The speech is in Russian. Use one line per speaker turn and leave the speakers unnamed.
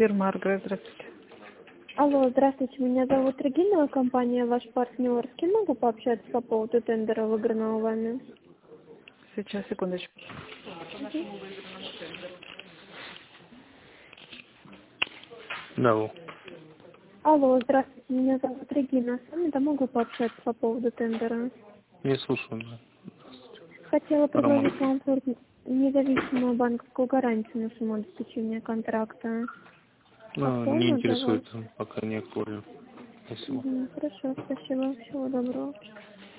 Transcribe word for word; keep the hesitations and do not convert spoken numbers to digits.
Фирма Аргресс, здравствуйте.
Алло, здравствуйте, меня зовут Регина, компания «Ваш партнер». С кем могу пообщаться по поводу тендера, выигранного вами?
Сейчас, секундочку.
Угу.
Да.
Алло, здравствуйте, меня зовут Регина. С вами да могу пообщаться по поводу тендера?
Не слушаю.
Хотела
Роман.
предложить вам оформить независимую банковскую гарантию на сумму обеспечения контракта.
Ну, не
Актуально для вас?
интересует, пока не актуально. Спасибо.
Угу, хорошо, спасибо, всего доброго.